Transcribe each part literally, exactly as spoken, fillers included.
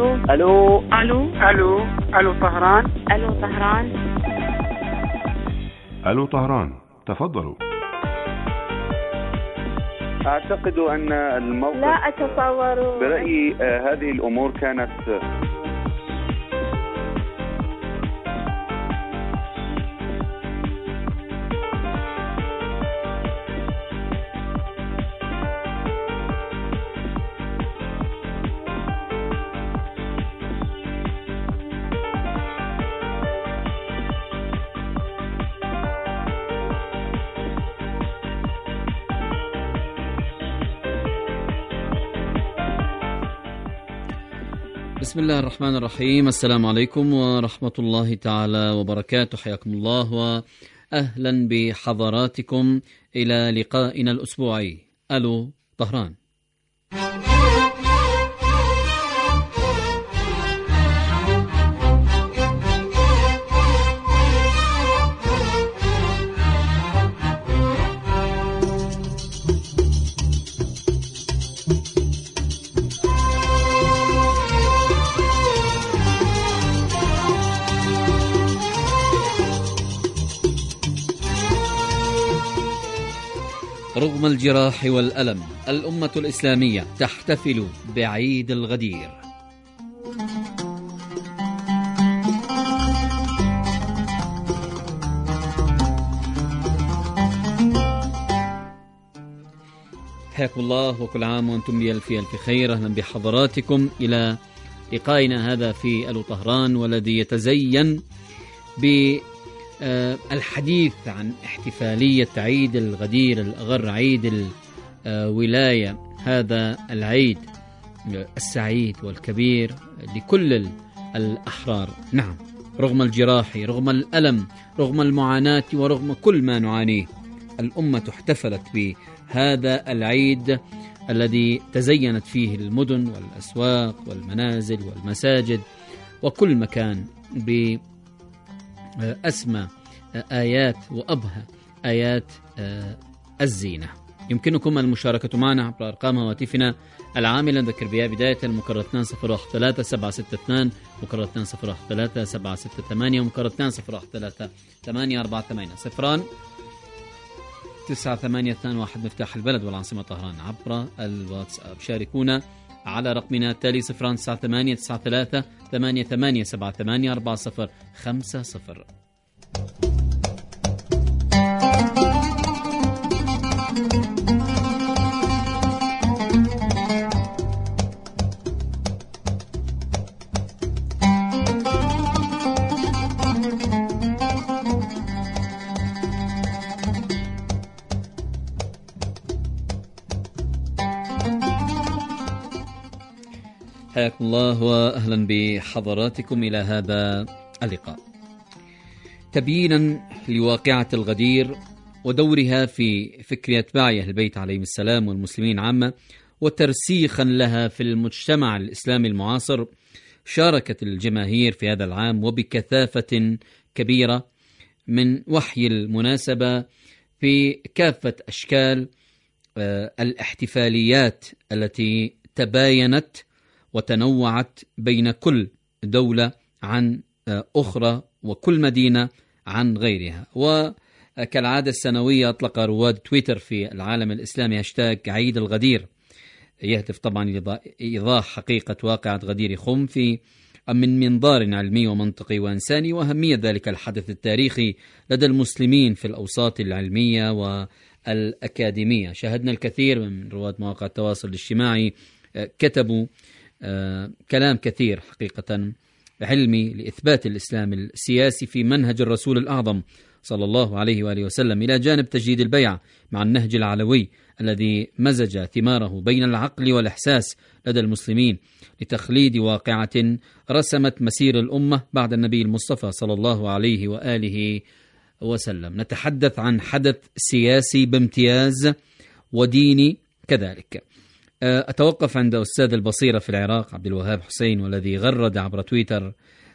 الو الو الو الو الو طهران. الو طهران. الو طهران، تفضلوا. اعتقد ان الموقف لا اتصور. برأيي آه هذه الامور كانت بسم الله الرحمن الرحيم. السلام عليكم ورحمة الله تعالى وبركاته. حياكم الله وأهلا بحضراتكم إلى لقائنا الأسبوعي ألو طهران. رغم الجراح والألم، الأمة الإسلامية تحتفل بعيد الغدير. حياكم الله وكل عام وأنتم بألف ألف خير. أهلا بحضراتكم إلى لقائنا هذا في ألو طهران، والذي يتزين ب الحديث عن احتفالية عيد الغدير الأغر، عيد الولاية، هذا العيد السعيد والكبير لكل الأحرار. نعم، رغم الجراح، رغم الألم، رغم المعاناة، ورغم كل ما نعانيه، الأمة احتفلت بهذا العيد الذي تزينت فيه المدن والأسواق والمنازل والمساجد وكل مكان ب أسمى آيات وأبهى آيات الزينة. يمكنكم المشاركة معنا عبر أرقام هواتفنا العاملة، نذكر بها بداية المكرر اثنين صفر واحد ثلاثة سبعة ستة اثنين، مكرر اثنين صفر واحد ثلاثة سبعة ستة ثمانية، ومكرر اثنين صفر واحد ثلاثة ثمانية أربعة ثمانية صفران تسعة ثمانية اثنان واحد مفتاح البلد والعاصمة طهران. عبر الواتساب شاركونا على رقمنا التالي صفران تسعة ثمانية تسعة ثلاثة ثمانية ثمانية سبعة ثمانية أربعة صفر خمسة صفر. حياكم الله وأهلا بحضراتكم إلى هذا اللقاء. تبيينا لواقعة الغدير ودورها في فكر أتباع أهل البيت عليهم السلام والمسلمين عامة، وترسيخا لها في المجتمع الإسلامي المعاصر، شاركت الجماهير في هذا العام وبكثافة كبيرة من وحي المناسبة في كافة أشكال الاحتفاليات التي تباينت وتنوعت بين كل دولة عن أخرى وكل مدينة عن غيرها. وكالعادة السنوية أطلق رواد تويتر في العالم الإسلامي هاشتاج عيد الغدير، يهدف طبعا لإيضاح حقيقة واقعة غدير خم في من منظار علمي ومنطقي وإنساني، وأهمية ذلك الحدث التاريخي لدى المسلمين في الأوساط العلمية والأكاديمية. شاهدنا الكثير من رواد مواقع التواصل الاجتماعي كتبوا آه كلام كثير حقيقة علمي لإثبات الإسلام السياسي في منهج الرسول الأعظم صلى الله عليه وآله وسلم، إلى جانب تجديد البيعة مع النهج العلوي الذي مزج ثماره بين العقل والإحساس لدى المسلمين لتخليد واقعة رسمت مسير الأمة بعد النبي المصطفى صلى الله عليه وآله وسلم. نتحدث عن حدث سياسي بامتياز وديني كذلك. أتوقف عند أستاذ البصيرة في العراق عبد الوهاب حسين، والذي غرد عبر تويتر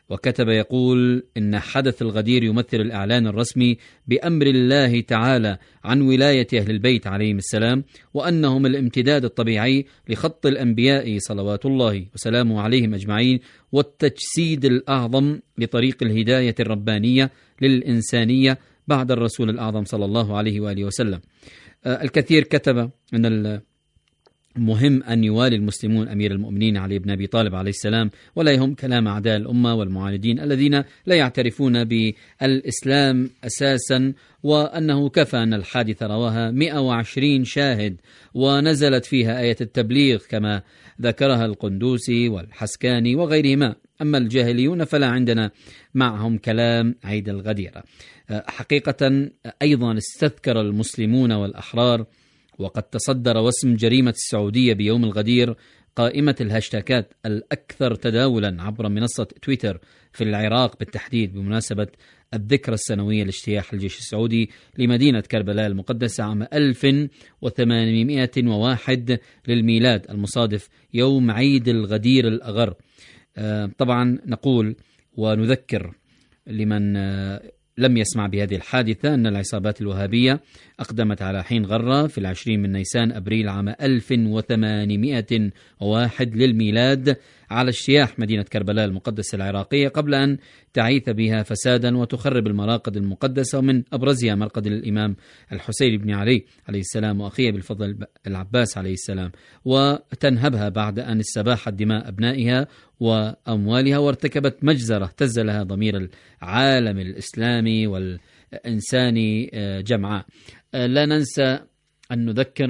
وكتب يقول إن حدث الغدير يمثل الإعلان الرسمي بأمر الله تعالى عن ولاية أهل البيت عليهم السلام، وأنهم الامتداد الطبيعي لخط الأنبياء صلوات الله وسلامه عليهم أجمعين، والتجسيد الأعظم لطريق الهداية الربانية للإنسانية بعد الرسول الأعظم صلى الله عليه وآله وسلم. الكثير كتب أن مهم أن يوالي المسلمون أمير المؤمنين علي بن أبي طالب عليه السلام، ولا يهم كلام أعداء الأمة والمعاندين الذين لا يعترفون بالإسلام أساسا، وأنه كفى أن الحادثة رواها مئة وعشرين شاهد ونزلت فيها آية التبليغ كما ذكرها القندوسي والحسكاني وغيرهما. أما الجاهليون فلا عندنا معهم كلام عيد الغديرة. حقيقة أيضا استذكر المسلمون والأحرار، وقد تصدر وسم جريمة السعودية بيوم الغدير قائمة الهاشتاكات الأكثر تداولا عبر منصة تويتر في العراق بالتحديد، بمناسبة الذكرى السنوية لاجتياح الجيش السعودي لمدينة كربلاء المقدسة عام ألف وثمانمئة وواحد للميلاد، المصادف يوم عيد الغدير الأغر. طبعا نقول ونذكر لمن لم يسمع بهذه الحادثة أن العصابات الوهابية أقدمت على حين غرة في العشرين من نيسان أبريل عام ألف وثمانمئة وواحد للميلاد على اجتياح مدينة كربلاء المقدسة العراقية، قبل أن تعيث بها فسادا وتخرب المراقد المقدسة، ومن أبرزها مرقد الإمام الحسين بن علي عليه السلام وأخيه بالفضل العباس عليه السلام، وتنهبها بعد أن استباحت دماء أبنائها وأموالها وارتكبت مجزرة اهتز لها ضمير العالم الإسلامي والإنساني جمعاء. لا ننسى أن نذكر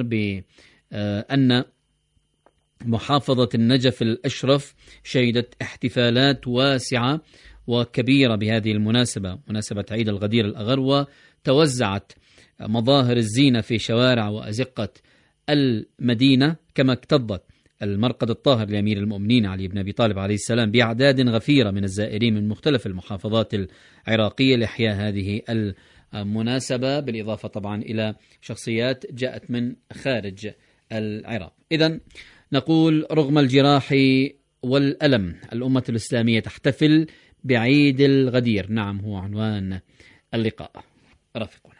بأن محافظة النجف الأشرف شهدت احتفالات واسعة وكبيرة بهذه المناسبة، مناسبة عيد الغدير الأغر، وتوزعت مظاهر الزينة في شوارع وأزقة المدينة، كما اكتظت المرقد الطاهر لأمير المؤمنين علي بن أبي طالب عليه السلام بأعداد غفيرة من الزائرين من مختلف المحافظات العراقية لإحياء هذه المناسبة، بالإضافة طبعا إلى شخصيات جاءت من خارج العراق. إذن نقول رغم الجراح والألم الأمة الإسلامية تحتفل بعيد الغدير. نعم، هو عنوان اللقاء. رافقنا.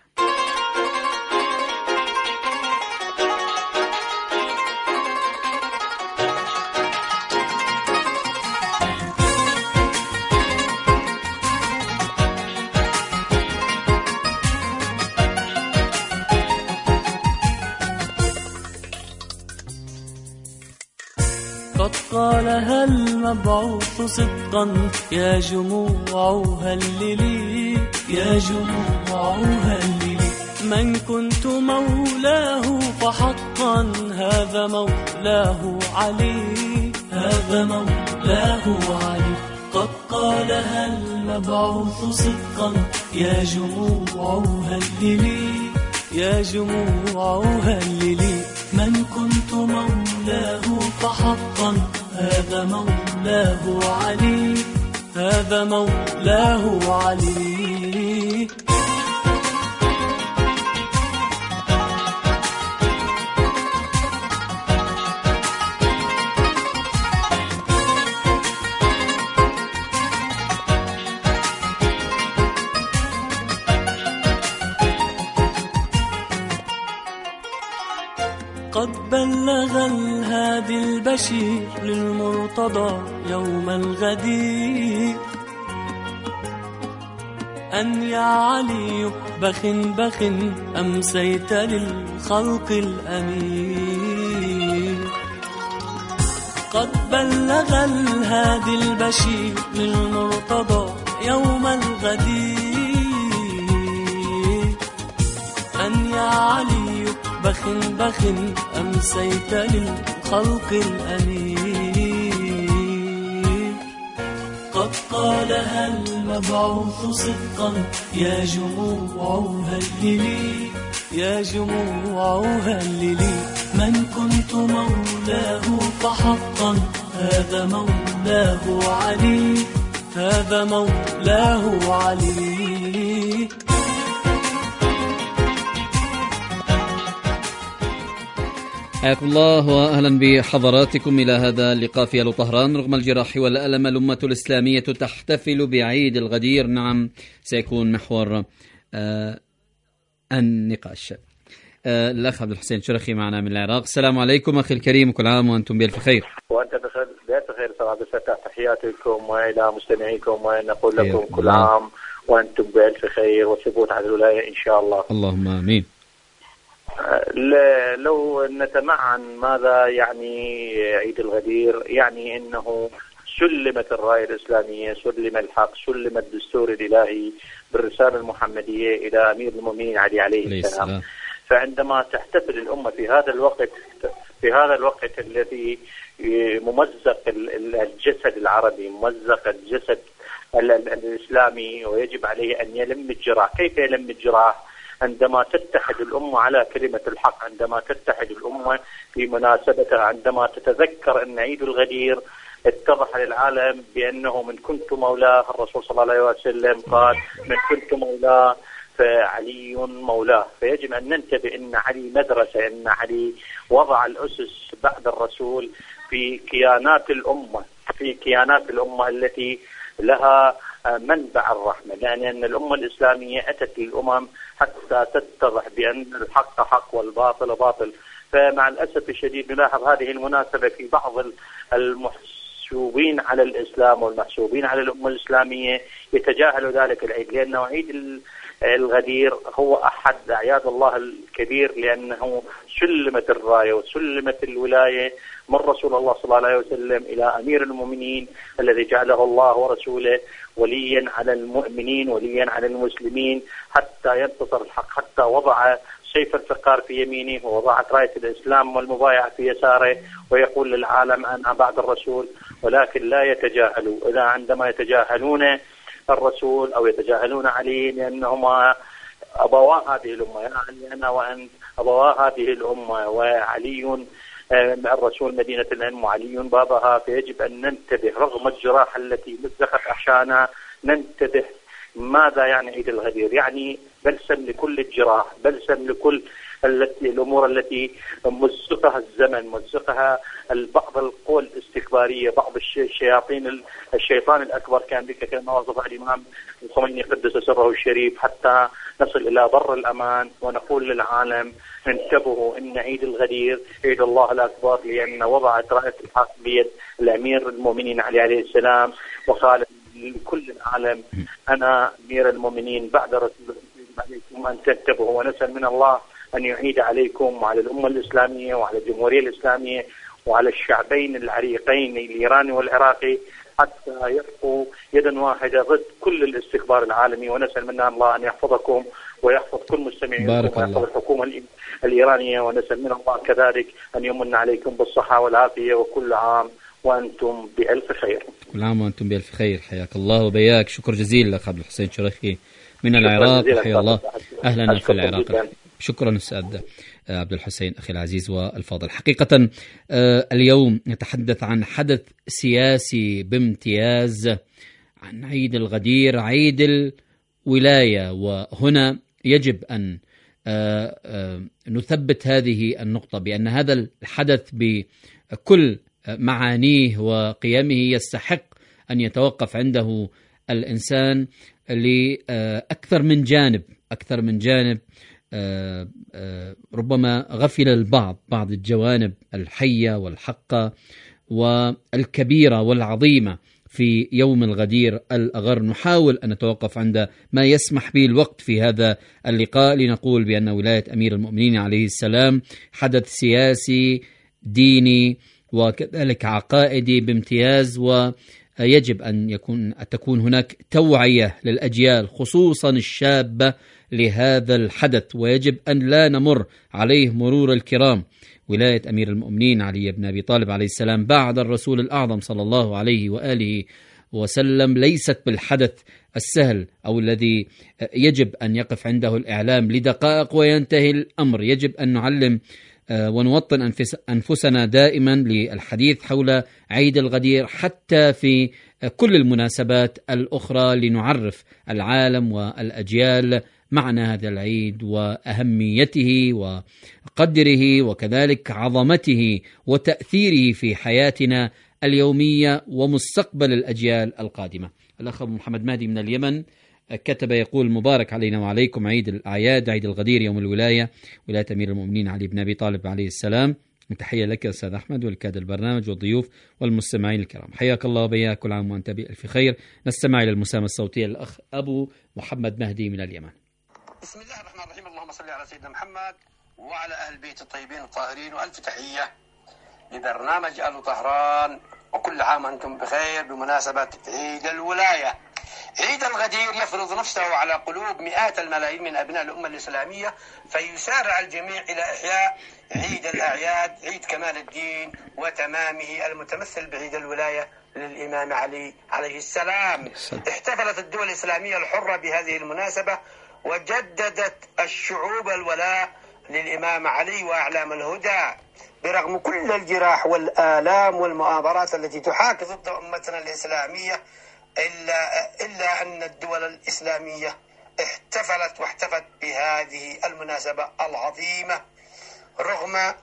قد قالها المبعوث صدقا يا جموع هللي، يا جموع هللي، من كنت مولاه فحقا هذا مولاه علي، هذا مولاه علي. قد قالها المبعوث صدقا يا جموع هللي، يا جموع هللي، من كنت مولاه فحقا هذا مولاه علي، هذا مولاه علي. قد بلغ الهادي البشير للمرتضى يوم الغدير أن يا علي بخ بخ أمسيت للخلق الأمير. قد بلغ الهادي البشير للمرتضى يوم الغدير أن يا علي بخ بخ أمسيت للخلق الأمير. قد قالها المبعوث صدقا يا جموع هللي، يا جموع هللي، من كنت مولاه فحقا هذا مولاه علي، هذا مولاه علي. حياكم الله وأهلا بحضراتكم إلى هذا اللقاء في ألو طهران. رغم الجراح والألم الأمة الإسلامية تحتفل بعيد الغدير. نعم، سيكون محور آه النقاش. آه الأخ عبد الحسين شرخي معنا من العراق. السلام عليكم أخي الكريم، كل عام وأنتم بألف خير. وأنت بخير بألف خير أستاذ عبد الفتاح. تحياتكم وإلى مستمعيكم ونقول لكم كل عام وأنتم بألف خير وثبوت على الولاية إن شاء الله. اللهم آمين. لو نتمعن ماذا يعني عيد الغدير، يعني انه سلمت الراية الإسلامية، سلم الحق، سلم الدستور الإلهي بالرسالة المحمدية إلى أمير المؤمنين علي عليه السلام. فعندما تحتفل الأمة في هذا الوقت في هذا الوقت الذي ممزق الجسد العربي، ممزق الجسد الإسلامي، ويجب عليه أن يلم الجراح. كيف يلم الجراح؟ عندما تتحد الأمة على كلمة الحق، عندما تتحد الأمة في مناسبتها، عندما تتذكر أن عيد الغدير اتضح للعالم بأنه من كنت مولاه، الرسول صلى الله عليه وسلم قال من كنت مولاه فعلي مولاه. فيجب أن ننتبه أن علي مدرسة، أن علي وضع الأسس بعد الرسول في كيانات الأمة، في كيانات الأمة التي لها منبع الرحمة، لأن يعني الأمة الإسلامية أتت للأمم حتى تتضح بأن الحق حق والباطل باطل. فمع الأسف الشديد نلاحظ هذه المناسبة في بعض المحسوبين على الإسلام والمحسوبين على الأمة الإسلامية يتجاهلوا ذلك العيد، لأنه عيد الغدير هو أحد أعياد الله الكبير، لأنه سلمت الراية وسلمت الولاية من رسول الله صلى الله عليه وسلم إلى أمير المؤمنين الذي جعله الله ورسوله وليا على المؤمنين، وليا على المسلمين حتى ينتصر الحق، حتى وضع سيف الفقار في يمينه ووضعت راية الإسلام والمبايعة في يساره، ويقول للعالم أنا بعد الرسول. ولكن لا يتجاهلوا، إذا عندما يتجاهلون الرسول أو يتجاهلون علي لأنهما أبوا هذه الأمة، يعني أنا وأن أبوا هذه الأمة، وعلي الرسول مدينة العلم وعلي بابها. فيجب أن ننتبه رغم الجراح التي مزقت أحشانا، ننتبه ماذا يعني عيد الغدير. يعني بلسم لكل الجراح، بلسم لكل التي الأمور التي مزقها الزمن، مزقها بعض القوى الاستكبارية، بعض الشياطين، الشيطان الأكبر كان بك كما وصف الإمام الخميني قدس سره الشريف، حتى نصل إلى بر الأمان ونقول للعالم انتبهوا إن عيد الغدير عيد الله الأكبر، لأن وضعت راية الحق بيد الأمير المؤمنين علي عليه السلام، وقال لكل العالم أنا أمير المؤمنين بعد رسول عليكم أن تنتبهوا، ونسأل من الله أن يعيد عليكم وعلى الأمة الإسلامية وعلى الجمهورية الإسلامية وعلى الشعبين العريقين الإيراني والعراقي حتى يبقوا يدا واحدة ضد كل الاستكبار العالمي. ونسأل من الله أن يحفظكم ويحفظ كل مستمعين ويحفظ الحكومة الإيرانية، ونسأل من الله كذلك أن يمن عليكم بالصحة والعافية، وكل عام وأنتم بألف خير. كل عام وأنتم بألف خير. حياك الله وبياك. شكر جزيل لك عبد الحسين شرخي من العراق. حيا الله، أهلا في العراق. شكرا أستاذ عبد الحسين أخي العزيز والفاضل. حقيقة اليوم نتحدث عن حدث سياسي بامتياز، عن عيد الغدير، عيد الولاية. وهنا يجب أن نثبت هذه النقطة بأن هذا الحدث بكل معانيه وقيمه يستحق أن يتوقف عنده الإنسان لأكثر من جانب أكثر من جانب آه آه ربما غفل البعض بعض الجوانب الحية والحقة والكبيرة والعظيمة في يوم الغدير الأغر. نحاول أن نتوقف عند ما يسمح به الوقت في هذا اللقاء لنقول بأن ولاية أمير المؤمنين عليه السلام حدث سياسي ديني وكذلك عقائدي بامتياز، ويجب أن يكون تكون هناك توعية للأجيال خصوصا الشابة لهذا الحدث، ويجب أن لا نمر عليه مرور الكرام. ولاية أمير المؤمنين علي بن أبي طالب عليه السلام بعد الرسول الأعظم صلى الله عليه وآله وسلم ليست بالحدث السهل أو الذي يجب أن يقف عنده الإعلام لدقائق وينتهي الأمر. يجب أن نعلم ونوطن أنفسنا دائما للحديث حول عيد الغدير حتى في كل المناسبات الأخرى، لنعرف العالم والأجيال معنى هذا العيد وأهميته وقدره وكذلك عظمته وتأثيره في حياتنا اليومية ومستقبل الأجيال القادمة. الأخ محمد مهدي من اليمن كتب يقول: مبارك علينا وعليكم عيد الأعياد، عيد الغدير، يوم الولاية، ولاية أمير المؤمنين علي بن أبي طالب عليه السلام. تحية لك أستاذ أحمد والكادر البرنامج والضيوف والمستمعين الكرام، حياك الله وبياك، كل عام وأنت بألف خير. نستمع إلى المساهمة الصوتية للأخ أبو محمد مهدي من اليمن. بسم الله الرحمن الرحيم، اللهم صل على سيدنا محمد وعلى أهل البيت الطيبين الطاهرين، وألف تحية لبرنامج آل طهران، وكل عام وأنتم بخير بمناسبة عيد الولاية. عيد الغدير يفرض نفسه على قلوب مئات الملايين من أبناء الأمة الإسلامية، فيسارع الجميع إلى إحياء عيد الأعياد، عيد كمال الدين وتمامه المتمثل بعيد الولاية للإمام علي عليه السلام. احتفلت الدول الإسلامية الحرة بهذه المناسبة، وجددت الشعوب الولاء للإمام علي وأعلام الهدى، برغم كل الجراح والآلام والمؤامرات التي تحاك ضد أمتنا الإسلامية، إلا, إلا أن الدول الإسلامية احتفلت واحتفت بهذه المناسبة العظيمة رغم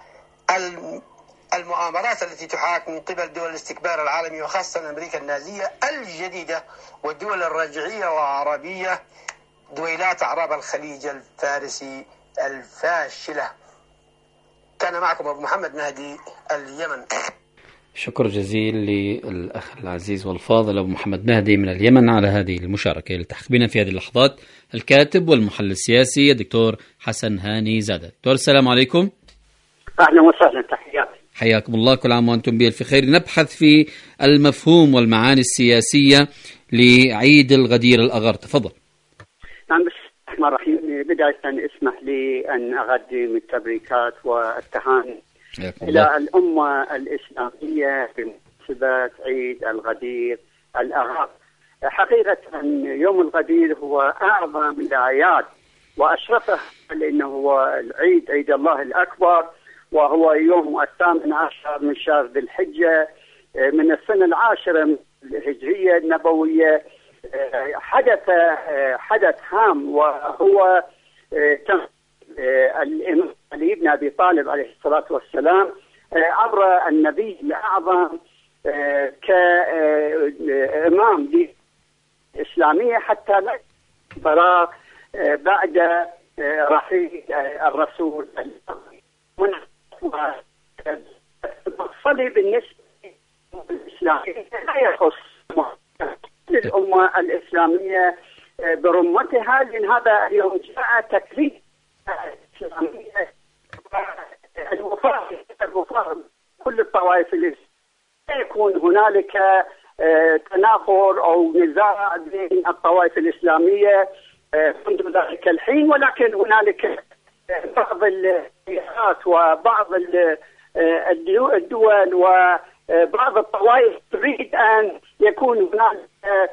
المؤامرات التي تحاك من قبل دول الاستكبار العالمي، وخاصة أمريكا النازية الجديدة والدول الرجعية العربية، دويلات أعراب الخليج الفارسي الفاشلة. كان معكم أبو محمد مهدي اليمن. شكر جزيل للأخ العزيز والفاضل أبو محمد مهدي من اليمن على هذه المشاركة. يلتحق بنا في هذه اللحظات الكاتب والمحلل السياسي الدكتور حسن هاني زادة. دكتور السلام عليكم. أهلا وسهلا، تحياتي. حياكم الله، كل عام وأنتم بألف خير. نبحث في المفهوم والمعاني السياسية لعيد الغدير الأغر، تفضل. نعم، بسم الله الرحمن الرحيم. بداية اسمح لي أن أقدم التبريكات والتهاني إلى الأمة الإسلامية بمناسبة عيد الغدير الأغر. حقيقة يوم الغدير هو أعظم الأعياد وأشرفه، لأنه هو العيد، عيد الله الأكبر، وهو يوم الثامن عشر من شهر ذي الحجة من السنة العاشرة من الهجرية النبوية. حدث حدث هام، وهو الإمام علي بن أبي طالب عليه الصلاة والسلام عبر النبي الأعظم كإمام الإسلامية حتى لا فراغ بعد رحيل الرسول. والصليب بالنسبة للإسلامية لا يخص الأمة الإسلامية برمتها، لأن هذا اليوم جاء تكليف الإسلامية الوفاء الوفاء كل الطوائف الإسلامية. لا يكون هنالك تنافر أو نزاع بين الطوائف الإسلامية منذ ذلك الحين، ولكن هنالك بعض الفئات وبعض الدول وبعض الطوائف تريد أن يكون هنالك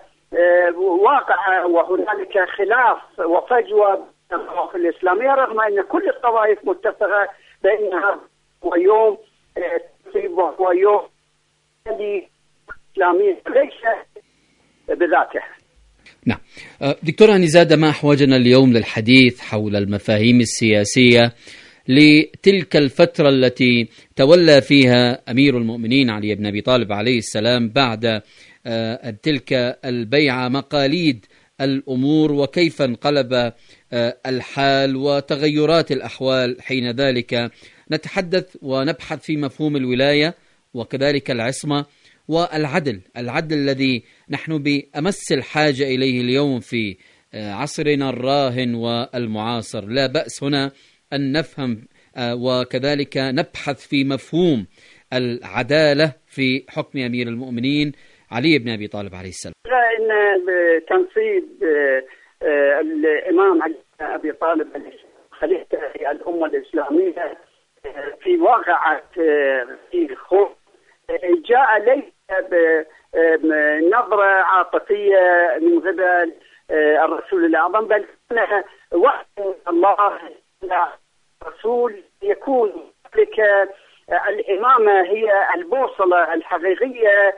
واقع وهنالك خلاف وفجوة بين الطوائف الإسلامية، رغم أن كل الطوائف متفقة بأنها هو يوم هو يوم الإسلامي ليس بذاته. نعم دكتور هاني زادة، ما أحوجنا اليوم للحديث حول المفاهيم السياسية لتلك الفترة التي تولى فيها أمير المؤمنين علي بن أبي طالب عليه السلام بعد تلك البيعة، مقاليد الأمور وكيف انقلب الحال وتغيرات الأحوال حين ذلك. نتحدث ونبحث في مفهوم الولاية وكذلك العصمة والعدل، العدل الذي نحن بأمس الحاجة إليه اليوم في عصرنا الراهن والمعاصر. لا بأس هنا أن نفهم وكذلك نبحث في مفهوم العدالة في حكم أمير المؤمنين علي بن أبي طالب عليه السلام. إن بتنصيب الإمام علي بن أبي طالب خليفة الأمة الإسلامية في واقعة في خوف جاء ليس بنظرة عاطفية من قبل الرسول الأعظم، بل وحي الله الرسول يكون لك الإمامة هي البوصلة الحقيقية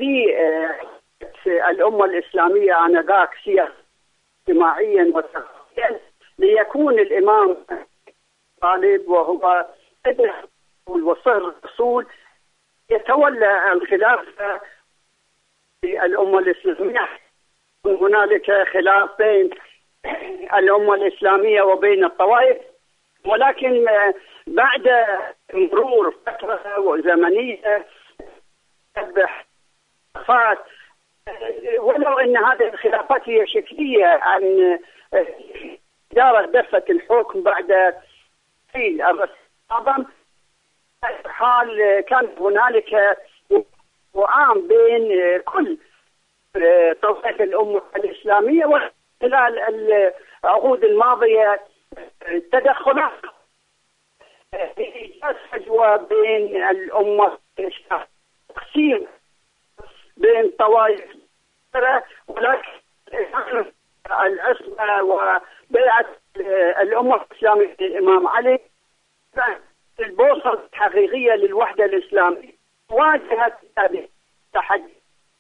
للأمة الإسلامية آنذاك سياسيا اجتماعيا وثقافيا ليكون الإمام طالب وهو ابن وصهر الرسول يتولى الخلافة في الأمة الإسلامية. هنالك خلاف بين الأمة الإسلامية وبين الطوائف، ولكن بعد مرور فترة وزمنية خلافات، ولو أن هذه الخلافات هي شكلية عن إدارة دفة الحكم بعد تفعيل الرئيس الأعظم، حال كان هنالك وعام بين كل طوائف الأمة الإسلامية، وخلال العقود الماضية تدخلات فجوة بين الأمة، تقسيم بين طوائف، ولكن العصمة وبيعة الأمة الإسلامية الإمام علي البوصلة الحقيقية للوحدة الإسلامية واجهت هذه التحدي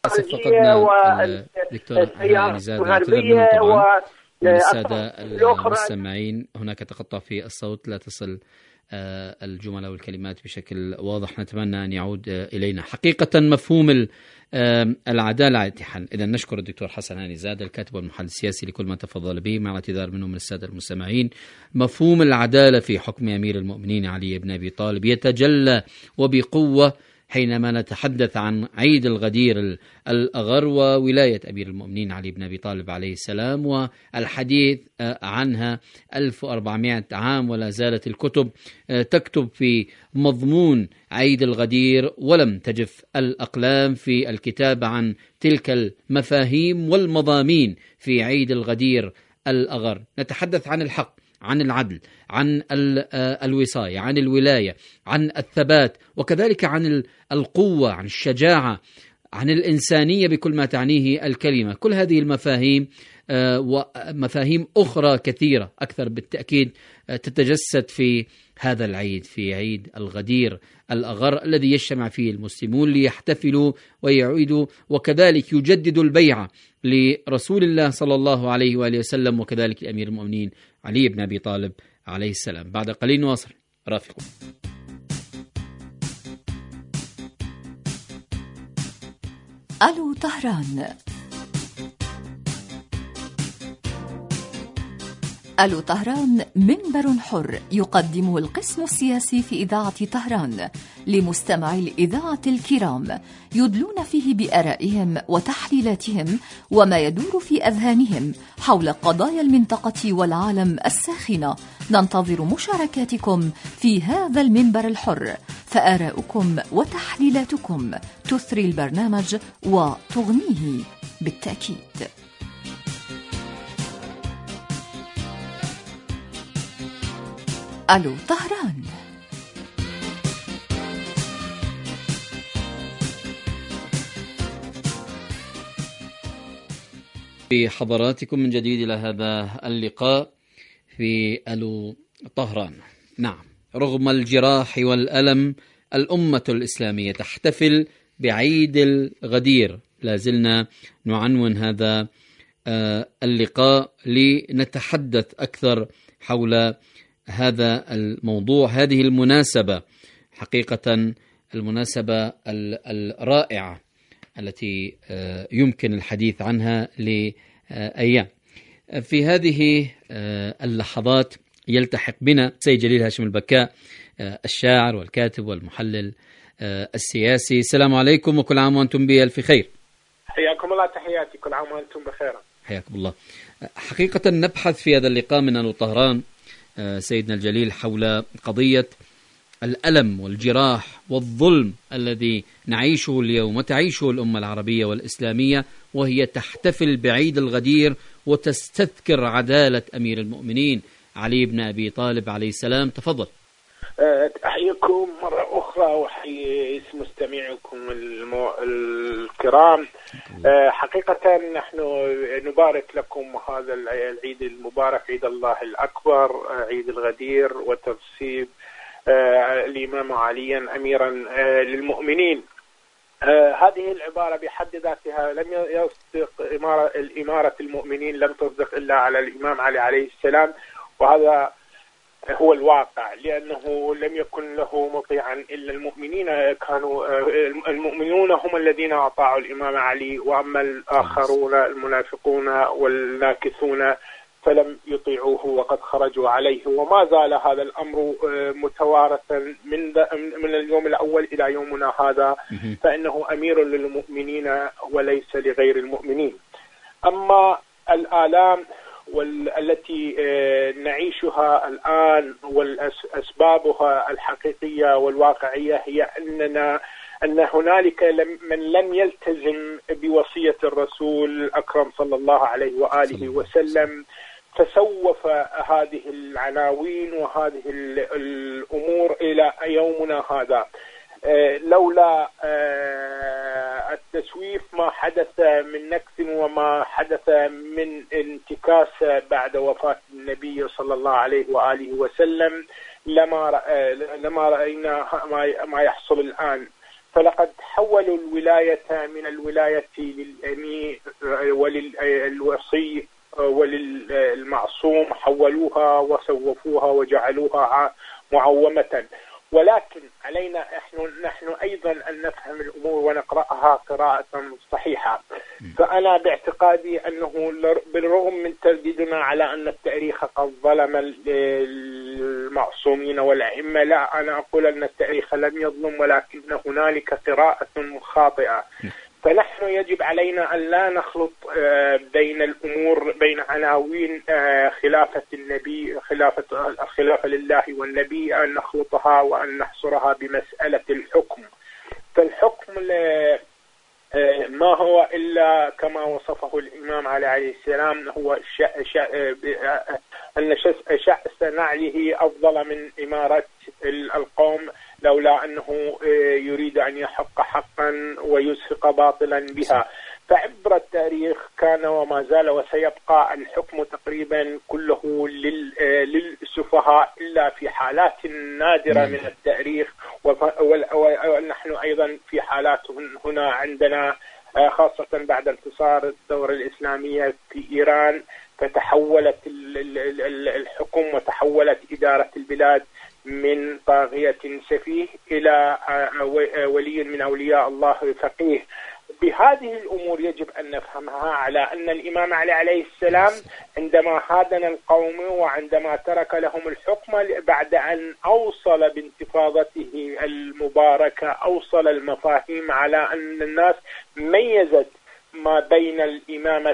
دكتور هاني زاد الغربية والسادة المستمعين. هناك تقطع في الصوت، لا تصل الجمل والكلمات بشكل واضح، نتمنى أن يعود إلينا. حقيقة مفهوم العدالة اتحان. إذا نشكر الدكتور حسن هاني زاد الكاتب والمحلل السياسي لكل ما تفضل به، مع اعتذار منه من السادة المستمعين. مفهوم العدالة في حكم أمير المؤمنين علي بن أبي طالب يتجلى وبقوة حينما نتحدث عن عيد الغدير الأغر وولاية أمير المؤمنين علي بن أبي طالب عليه السلام، والحديث عنها ألف وأربعمائة عام، ولا زالت الكتب تكتب في مضمون عيد الغدير، ولم تجف الأقلام في الكتاب عن تلك المفاهيم والمضامين في عيد الغدير الأغر. نتحدث عن الحق، عن العدل، عن الوصاية، عن الولاية، عن الثبات، وكذلك عن القوة، عن الشجاعة، عن الإنسانية بكل ما تعنيه الكلمة. كل هذه المفاهيم ومفاهيم أخرى كثيرة أكثر بالتأكيد تتجسد في هذا العيد، في عيد الغدير الأغر الذي يجتمع فيه المسلمون ليحتفلوا ويعيدوا، وكذلك يجددوا البيعة لرسول الله صلى الله عليه وآله وسلم، وكذلك لأمير المؤمنين علي بن أبي طالب عليه السلام. بعد قليل نواصل رافقكم. ألو طهران. ألو طهران منبر حر يقدمه القسم السياسي في إذاعة طهران لمستمعي الإذاعة الكرام، يدلون فيه بآرائهم وتحليلاتهم وما يدور في أذهانهم حول قضايا المنطقة والعالم الساخنة. ننتظر مشاركاتكم في هذا المنبر الحر، فآراؤكم وتحليلاتكم تثري البرنامج وتغنيه بالتأكيد. ألو طهران. بحضراتكم من جديد إلى هذا اللقاء في ألو طهران. نعم، رغم الجراح والألم الأمة الإسلامية تحتفل بعيد الغدير. لازلنا نعنون هذا اللقاء لنتحدث أكثر حول هذا الموضوع، هذه المناسبة، حقيقة المناسبة الرائعة التي يمكن الحديث عنها لأيام. في هذه اللحظات يلتحق بنا سيد جليل هاشم البكاء، الشاعر والكاتب والمحلل السياسي. السلام عليكم وكل عام وأنتم بألف خير. حياكم الله، تحياتي، كل عام وأنتم بخير. حياكم الله. حقيقة نبحث في هذا اللقاء من ألو طهران سيدنا الجليل حول قضية الألم والجراح والظلم الذي نعيشه اليوم وتعيشه الأمة العربية والإسلامية، وهي تحتفل بعيد الغدير وتستذكر عدالة أمير المؤمنين علي بن أبي طالب عليه السلام. تفضل. أحييكم مرة أخرى وأحيي مستمعيكم المو... الكرام. حقيقة نحن نبارك لكم هذا العيد المبارك، عيد الله الأكبر، عيد الغدير وتنصيب الإمام عليا أميرا للمؤمنين. آه هذه العبارة بحد ذاتها لم يصدق إمارة الإمارة المؤمنين، لم تصدق إلا على الإمام علي عليه السلام، وهذا هو الواقع، لأنه لم يكن له مطيعا إلا المؤمنين. كانوا المؤمنون هم الذين أطاعوا الإمام علي، وأما الآخرون المنافقون والناكثون فلم يطيعوه وقد خرجوا عليه. وما زال هذا الأمر متوارثا من من اليوم الأول إلى يومنا هذا، فإنه أمير للمؤمنين وليس لغير المؤمنين. أما الآلام والتي نعيشها الآن والأسبابها الحقيقية والواقعية هي أننا أن هنالك من لم يلتزم بوصية الرسول الأكرم صلى الله عليه وآله وسلم، فسوف هذه العناوين وهذه الأمور إلى يومنا هذا. لولا التسويف ما حدث من نكس وما حدث من انتكاس بعد وفاة النبي صلى الله عليه وآله وسلم لما لما رأينا ما يحصل الآن. فلقد حولوا الولاية من الولاية للأمير وللوصي وللمعصوم، حولوها وسوفوها وجعلوها معومة. ولكن علينا نحن نحن أيضا أن نفهم الأمور ونقرأها قراءة صحيحة. فأنا باعتقادي أنه بالرغم من ترديدنا على أن التاريخ قد ظلم المعصومين والأئمة، لا، أنا أقول أن التاريخ لم يظلم، ولكن هنالك قراءة خاطئة. فنحن يجب علينا أن لا نخلط بين الأمور، بين عناوين خلافة النبي، خلافة الخلافة لله والنبي، أن نخلطها وأن نحصرها بمسألة الحكم. فالحكم ما هو إلا كما وصفه الإمام علي عليه السلام، هو أن شأس نعله أفضل من إمارة القوم، لولا أنه يريد أن يحق حقا ويزهق باطلا بها. فعبر التاريخ كان وما زال وسيبقى الحكم تقريبا كله للسفهاء، إلا في حالات نادرة من التاريخ، ونحن أيضا في حالات هنا عندنا، خاصة بعد انتصار الدولة الإسلامية في إيران، فتحولت الحكم وتحولت إدارة البلاد من طاغية سفيه إلى ولي من أولياء الله فقيه. بهذه الأمور يجب أن نفهمها على أن الإمام علي عليه السلام عندما هادن القوم وعندما ترك لهم الحكم بعد أن أوصل بانتفاضته المباركة، أوصل المفاهيم على أن الناس ميزت ما بين الإمامة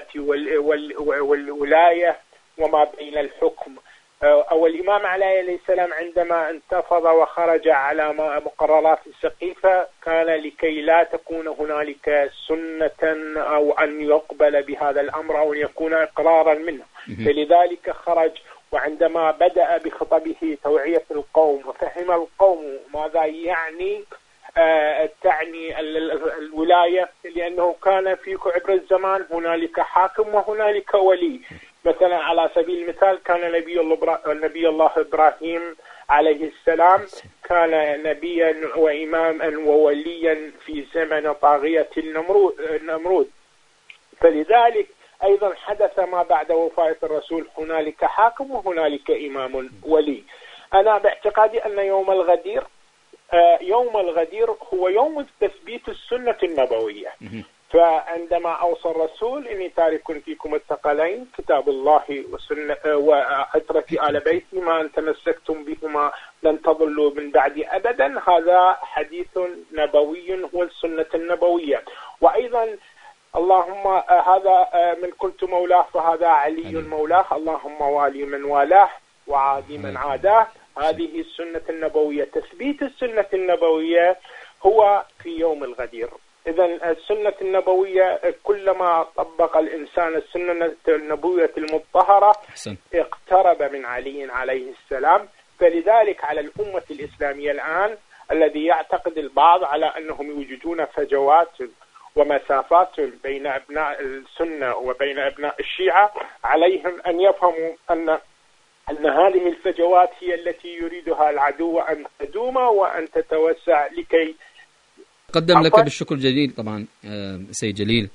والولاية وما بين الحكم. أو الإمام عليه السلام عندما انتفض وخرج على مقررات السقيفة كان لكي لا تكون هنالك سنة أو أن يقبل بهذا الأمر أو أن يكون إقرارا منه، فلذلك خرج. وعندما بدأ بخطبه توعية القوم وفهم القوم ماذا يعني آه تعني الولاية، لأنه كان في عبر الزمان هنالك حاكم وهنالك ولي. مثلا على سبيل المثال كان نبي الله نبي الله إبراهيم عليه السلام كان نبيا وإماما ووليا في زمن طاغية النمرود. فلذلك أيضا حدث ما بعد وفاة الرسول، هنالك حاكم وهنالك إمام ولي. أنا باعتقادي أن يوم الغدير يوم الغدير هو يوم تثبيت السنة النبوية. فعندما أوصى الرسول إني تارك فيكم الثقلين كتاب الله وسنة وعترة آل بيتي ما أن تمسكتم بهما لن تضلوا من بعدي أبدا، هذا حديث نبوي هو السنة النبوية. وأيضا اللهم هذا من كنت مولاه فهذا علي مولاه، اللهم والي من والاه وعادي من عاداه. هذه السنة النبوية. تثبيت السنة النبوية هو في يوم الغدير. إذن السنة النبوية كلما طبق الإنسان السنة النبوية المطهرة اقترب من علي عليه السلام. فلذلك على الأمة الإسلامية الآن الذي يعتقد البعض على أنهم يوجدون فجوات ومسافات بين أبناء السنة وبين أبناء الشيعة، عليهم أن يفهموا أن أن هذه الفجوات هي التي يريدها العدو أن تدوم وأن تتوسع لكي تقدم لك بالشكر جليل طبعا سيد جليل.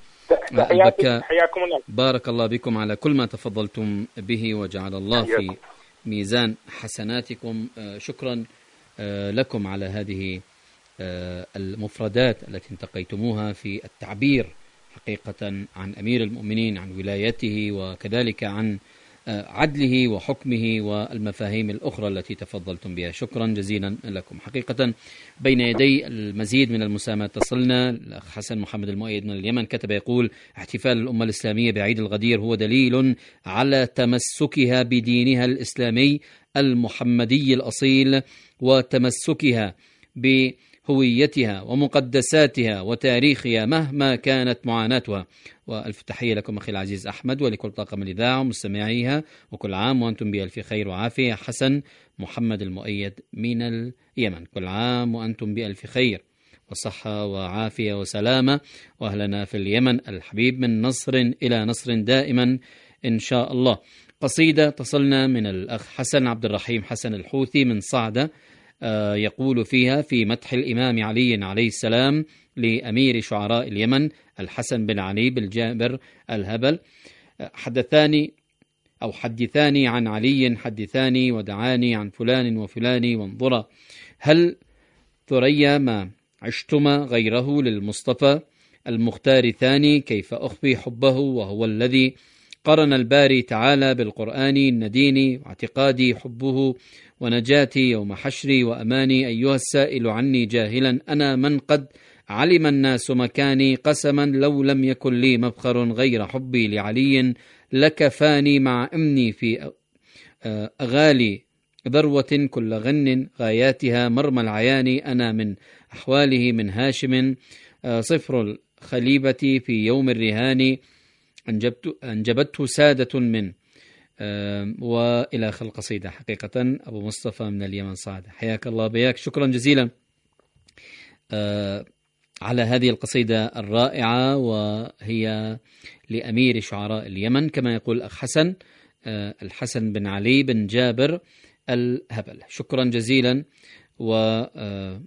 حياكم الله. بارك الله بكم على كل ما تفضلتم به، وجعل الله في ميزان حسناتكم. شكرا لكم على هذه المفردات التي انتقيتموها في التعبير حقيقة عن أمير المؤمنين، عن ولايته، وكذلك عن عدله وحكمه والمفاهيم الأخرى التي تفضلتم بها. شكرا جزيلا لكم. حقيقة بين يدي المزيد من المساهمات تصلنا. الأخ حسن محمد المؤيد من اليمن كتب يقول: احتفال الأمة الإسلامية بعيد الغدير هو دليل على تمسكها بدينها الإسلامي المحمدي الأصيل، وتمسكها بهويتها ومقدساتها وتاريخها مهما كانت معاناتها. وألف تحية لكم أخي العزيز أحمد ولكل طاقم الإذاعة ومستمعيها، وكل عام وأنتم بألف خير وعافية. حسن محمد المؤيد من اليمن: كل عام وأنتم بألف خير وصحة وعافية وسلامة، وأهلنا في اليمن الحبيب من نصر إلى نصر دائما إن شاء الله. قصيدة تصلنا من الأخ حسن عبد الرحيم حسن الحوثي من صعدة، يقول فيها في مدح الإمام علي عليه السلام لأمير شعراء اليمن الحسن بن علي بالجابر الهبل: حدثاني أو حدثاني عن علي حدثاني، ودعاني عن فلان وفلان، وانظرا هل ثريا ما عشتما غيره للمصطفى المختار ثاني، كيف أخفي حبه وهو الذي قرن الباري تعالى بالقرآن الندين، واعتقادي حبه ونجاتي يوم حشري وأماني. أيها السائل عني جاهلا أنا من قد علم الناس مكاني، قسما لو لم يكن لي مفخر غير حبي لعلي لكفاني، مع أمني في أغالي ذروة كل غن غاياتها مرمى العيان. أنا من أحواله من هاشم صفر الخليبة في يوم الرهان، أنجبت أنجبته سادة من وإلى آخر القصيدة. حقيقة أبو مصطفى من اليمن صعد، حياك الله بياك. شكرا جزيلا على هذه القصيدة الرائعة، وهي لأمير شعراء اليمن كما يقول الأخ حسن الحسن بن علي بن جابر الهبل. شكرا جزيلا، وثبتنا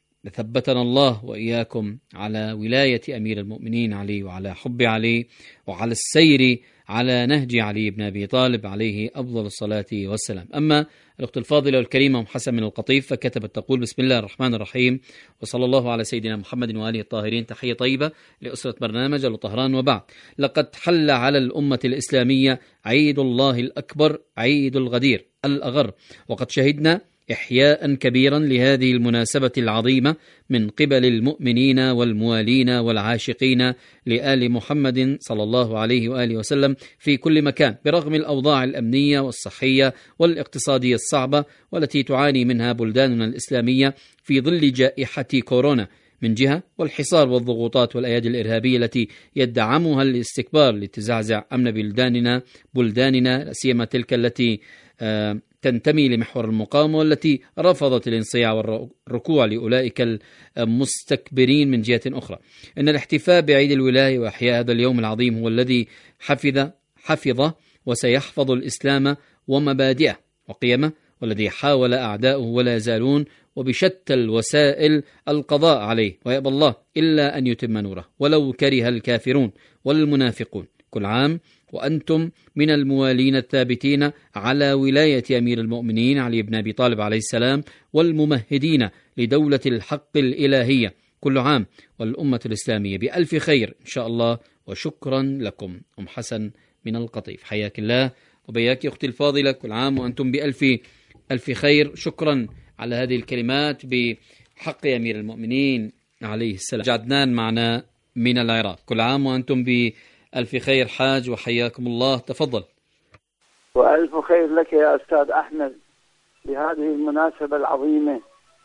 الله وإياكم على ولاية أمير المؤمنين علي، وعلى حب علي، وعلى السير على نهج علي بن أبي طالب عليه أفضل الصلاة والسلام. أما الأخت الفاضلة والكريمة أم حسن من القطيف فكتبت تقول: بسم الله الرحمن الرحيم، وصلى الله على سيدنا محمد وآله الطاهرين. تحية طيبة لأسرة برنامج الطهران، وبعد. لقد حل على الأمة الإسلامية عيد الله الأكبر، عيد الغدير الأغر، وقد شهدنا إحياء كبيرا لهذه المناسبة العظيمة من قبل المؤمنين والموالين والعاشقين لآل محمد صلى الله عليه وآله وسلم في كل مكان، برغم الأوضاع الأمنية والصحية والاقتصادية الصعبة والتي تعاني منها بلداننا الإسلامية في ظل جائحة كورونا من جهة، والحصار والضغوطات والأيادي الإرهابية التي يدعمها الاستكبار لتزعزع أمن بلداننا بلداننا لا سيما تلك التي آه تنتمي لمحور المقاومة، والتي رفضت الانصياع والركوع لأولئك المستكبرين من جهة أخرى. إن الاحتفاء بعيد الولاية وإحياء هذا اليوم العظيم هو الذي حفظ حفظ وسيحفظ الإسلام ومبادئه وقيمه، والذي حاول أعداؤه ولا يزالون وبشتى الوسائل القضاء عليه، ويأبى الله إلا أن يتم نوره ولو كره الكافرون والمنافقون. كل عام وأنتم من الموالين الثابتين على ولاية أمير المؤمنين علي بن أبي طالب عليه السلام، والممهدين لدولة الحق الإلهية. كل عام والأمة الإسلامية بألف خير إن شاء الله، وشكرا لكم. أم حسن من القطيف، حياك الله وبياك أختي الفاضلة. كل عام وأنتم بألف ألف خير. شكرا على هذه الكلمات بحق أمير المؤمنين عليه السلام. عدنان معنا من العراق، كل عام وأنتم بألف خير حاج، وحياكم الله. تفضل. وألف خير لك يا أستاذ أحمد بهذه المناسبة العظيمة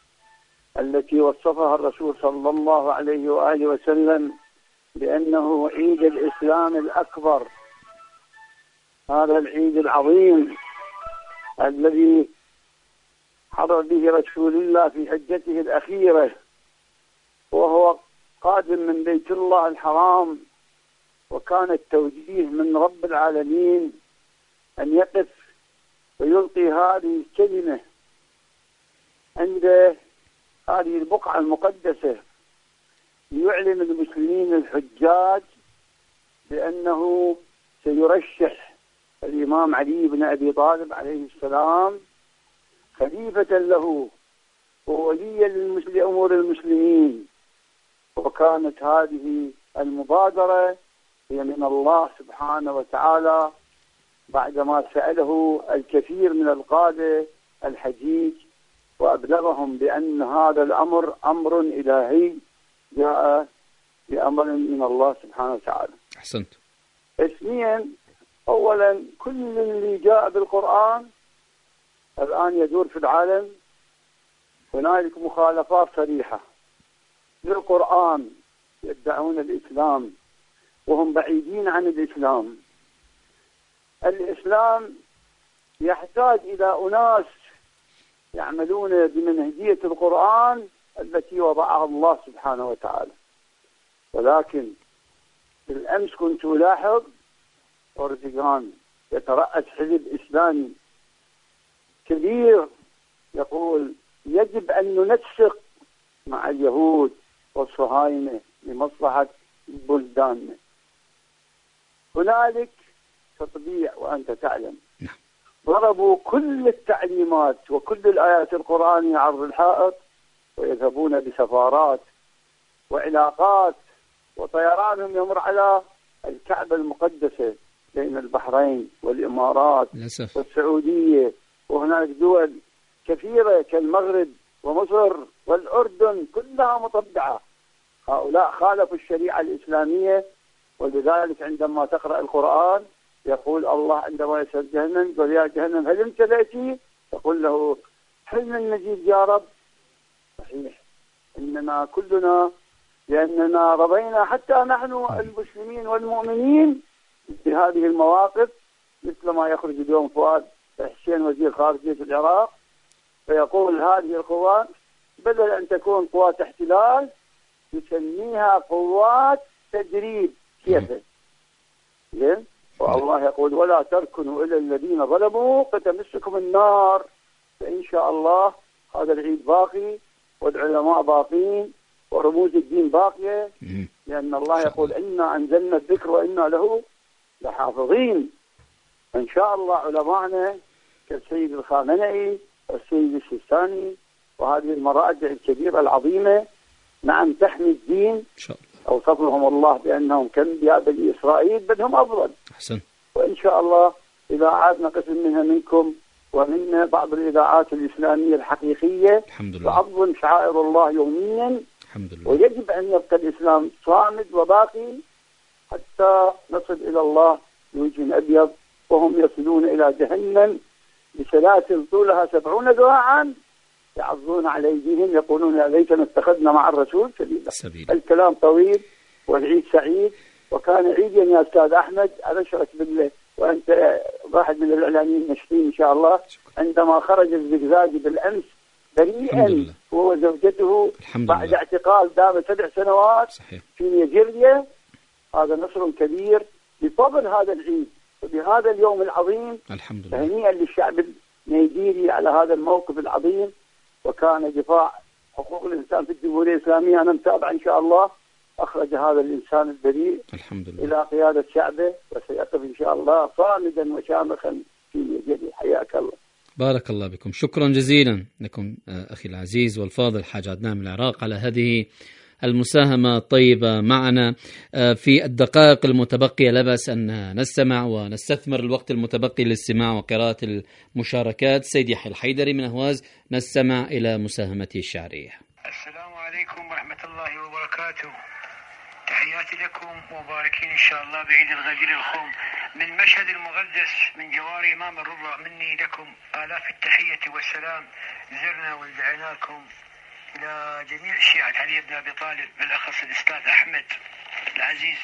التي وصفها الرسول صلى الله عليه وآله وسلم بأنه عيد الإسلام الأكبر. هذا العيد العظيم الذي حضر به رسول الله في حجته الأخيرة، وهو قادم من بيت الله الحرام، وكان التوجيه من رب العالمين أن يقف ويلقي هذه الكلمة عند هذه البقعة المقدسة ليعلن المسلمين الحجاج بأنه سيرشح الإمام علي بن أبي طالب عليه السلام خليفة له ووليا لأمور المسلمين. وكانت هذه المبادرة هي من الله سبحانه وتعالى بعدما سأله الكثير من القادة الحجيج وأبلغهم بأن هذا الأمر أمر إلهي جاء بأمر من الله سبحانه وتعالى. أحسنت. اثنين، أولا كل اللي جاء بالقرآن الآن يدور في العالم هنالك مخالفات صريحة للقرآن، يدعون الإسلام وهم بعيدين عن الإسلام. الإسلام يحتاج إلى أناس يعملون بمنهجية القرآن التي وضعها الله سبحانه وتعالى. ولكن بالأمس كنت ألاحظ أردوغان يترأس حزب إسلامي كبير يقول يجب أن ننسق مع اليهود والصهاينة لمصلحة بلداننا. هنالك تطبيع وأنت تعلم، ضربوا كل التعليمات وكل الآيات القرآنية عرض الحائط ويذهبون بسفارات وعلاقات وطيرانهم يمر على الكعبة المقدسة بين البحرين والإمارات للأسف والسعودية، وهناك دول كثيرة كالمغرب ومصر والأردن كلها مطبعة. هؤلاء خالفوا الشريعة الإسلامية، ولذلك عندما تقرأ القرآن يقول الله عندما يسأل جهنم يقول يا جهنم هل امتلأتي؟ تقول له حلم المجيد يا رب. صحيح إننا كلنا لأننا رضينا حتى نحن المسلمين والمؤمنين في هذه المواقف، مثل ما يخرج اليوم فؤاد حسين وزير خارجية العراق فيقول هذه القوات بدل أن تكون قوات احتلال يسميها قوات تدريب. كيف؟ زين. والله يقول ولا تركنوا إلى الذين ظلموا فتمسكم النار. فإن شاء الله هذا العيد باقي والعلماء باقين ورموز الدين باقية، لأن الله يقول إنا أنزلنا الذكر وإنا له لحافظين. إن شاء الله علماءنا كالسيد الخامنئي والسيد السيستاني وهذه المراجع الكبيرة العظيمة نعم تحمي الدين، أوصفهم الله بأنهم كأنبياء بني إسرائيل بل هم أفضل. أحسن. وإن شاء الله إذاعاتنا قسم منها منكم ومن بعض الإذاعات الإسلامية الحقيقية تعظم شعائر الله يوميا. الحمد لله. ويجب أن يبقى الإسلام صامد وباقي حتى نصل إلى الله بوجه أبيض، وهم يصلون إلى جهنم بسلاسل طولها سبعون ذراعا يعضون على أيديهم يقولون يا ليتنا اتخذنا مع الرسول سبيلا. الكلام طويل والعيد سعيد، وكان عيدا يا أستاذ أحمد أبشرك بالله وأنت واحد من الإعلاميين الناشطين إن شاء الله. عندما خرج الزقزاقي بالأمس بريئا هو وزوجته بعد اعتقال دام سبع سنوات صحيح. في نيجيريا، هذا نصر كبير بفضل هذا العيد وبهذا اليوم العظيم. الحمد لله. تهنئا للشعب النيجيري على هذا الموقف العظيم، وكان دفاع حقوق الإنسان في الجمهورية الإسلامية أنا متابع إن شاء الله أخرج هذا الإنسان البريء الحمد لله إلى قيادة شعبه، وسيقف إن شاء الله صامدا وشامخا في نيجيريا. حياك الله. بارك الله بكم، شكرا جزيلا لكم أخي العزيز والفاضل حاج عدنان من العراق على هذه المساهمة الطيبة معنا. في الدقائق المتبقية لا بأس أن نستمع ونستثمر الوقت المتبقي للاستماع وقراءة المشاركات. سيد يحيى الحيدري من أهواز نستمع إلى مساهمته الشعرية. السلام عليكم ورحمة الله وبركاته، تحياتي لكم مباركين إن شاء الله بعيد الغدير الخوم من مشهد المقدس من جوار إمام الرضا. مني لكم آلاف التحية والسلام، زرنا ودعيناكم إلى جميع شيعة علي بن أبي طالب بالأخص الأستاذ أحمد العزيز.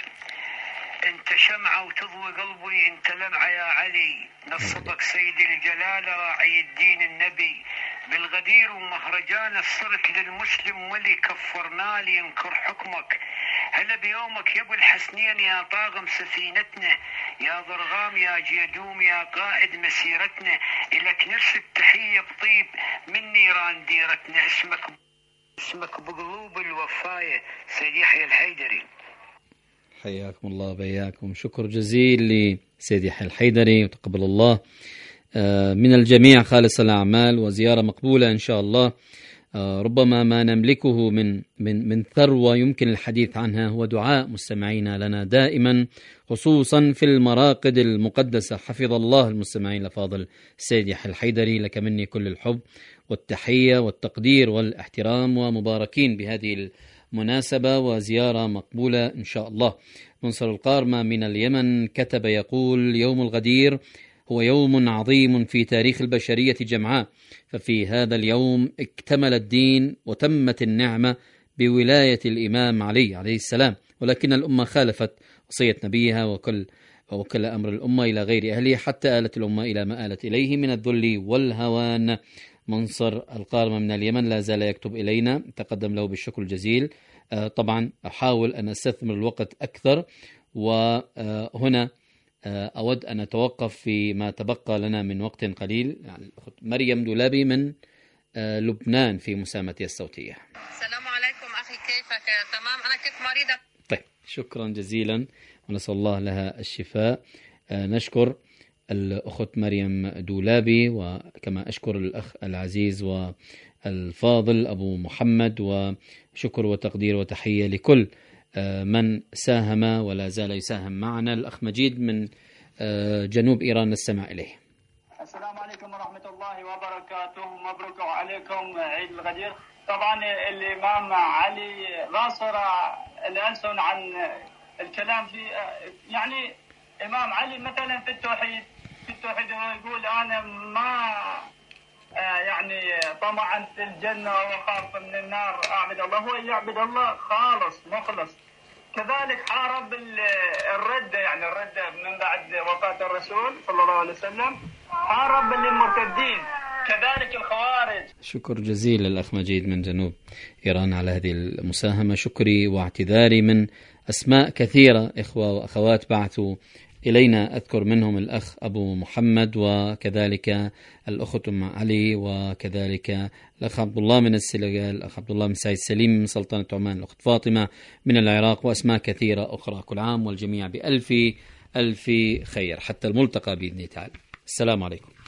أنت شمعة وتضوي قلبي، أنت لمعة يا علي، نصبك سيد الجلال راعي الدين النبي. بالغدير ومهرجان صرت للمسلم ولي كفرنا لي ينكر حكمك. هلا بيومك يا ابو الحسنين يا طاغم سفينتنا، يا ضرغام يا جيدوم يا قائد مسيرتنا. إلك نرسل تحية بطيب من نيران ديرتنا. اسمك اسمك بقلوب الوفاية سيد يحيى الحيدري. حياكم الله وبياكم. شكر جزيل لسيد يحيى الحيدري، وتقبل الله من الجميع خالص الأعمال، وزيارة مقبولة إن شاء الله. ربما ما نملكه من من من ثروة يمكن الحديث عنها هو دعاء مستمعينا لنا دائما، خصوصا في المراقد المقدسة. حفظ الله المستمعين الأفاضل. السيد يحيى الحيدري، لك مني كل الحب والتحية والتقدير والاحترام، ومباركين بهذه المناسبة وزيارة مقبولة إن شاء الله. منصر القارمة من اليمن كتب يقول: يوم الغدير هو يوم عظيم في تاريخ البشرية جمعاء، ففي هذا اليوم اكتمل الدين وتمت النعمة بولاية الإمام علي عليه السلام، ولكن الأمة خالفت وصية نبيها وكل وكل أمر الأمة إلى غير أهله، حتى آلت الأمة إلى ما آلت إليه من الذل والهوان. منصر القارمة من اليمن لا زال يكتب إلينا، تقدم له بالشكر الجزيل. طبعا أحاول أن أستثمر الوقت أكثر، وهنا أود أن أتوقف فيما تبقى لنا من وقت قليل. يعني مريم دولابي من لبنان في مساهمتي الصوتية. السلام عليكم أخي، كيفك؟ تمام، أنا كنت مريضة. طيب، شكرا جزيلا ونسأل الله لها الشفاء. نشكر الأخت مريم دولابي، وكما أشكر الأخ العزيز والفاضل أبو محمد، وشكر وتقدير وتحية لكل من ساهم ولا زال يساهم معنا. الأخ مجيد من جنوب إيران نستمع إليه. السلام عليكم ورحمة الله وبركاته، مبروك عليكم عيد الغدير. طبعا الإمام علي غاصر الألسن عن الكلام في، يعني إمام علي مثلا في التوحيد في التوحيد يقول أنا ما يعني طمعا في الجنة وخاف من النار، أعبد الله، هو يعبد الله خالص مخلص. كذلك حارب الردة، يعني الردة من بعد وفاة الرسول صلى الله عليه وسلم، حارب المرتدين، كذلك الخوارج. شكر جزيل للأخ مجيد من جنوب إيران على هذه المساهمة. شكري واعتذاري من أسماء كثيرة إخوة وأخوات بعثوا إلينا، أذكر منهم الأخ أبو محمد، وكذلك الأخت أم علي، وكذلك الأخ عبد الله من السنغال، الأخ عبد الله من سعيد سليم من سلطنة عمان، الأخت فاطمة من العراق، وأسماء كثيرة أخرى. كل عام والجميع بألف ألف خير، حتى الملتقى بإذن الله تعالى. السلام عليكم.